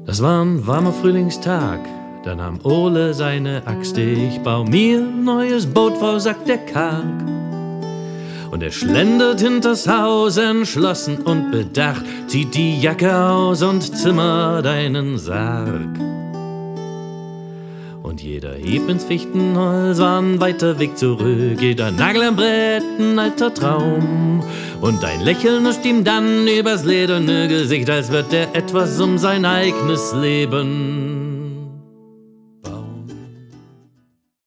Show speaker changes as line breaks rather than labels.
Das war ein warmer Frühlingstag, da nahm Ole seine Axt. Ich bau mir ein neues Boot vor, sagt der Karg. Und er schlendert hinters Haus, entschlossen und bedacht, zieht die Jacke aus und zimmert einen Sarg. Und jeder Hieb ins Fichtenholz war ein weiter Weg zurück, jeder Nagel am Brett ein alter Traum. Und ein Lächeln huscht ihm dann übers lederne Gesicht, als wird er etwas um sein eigenes Leben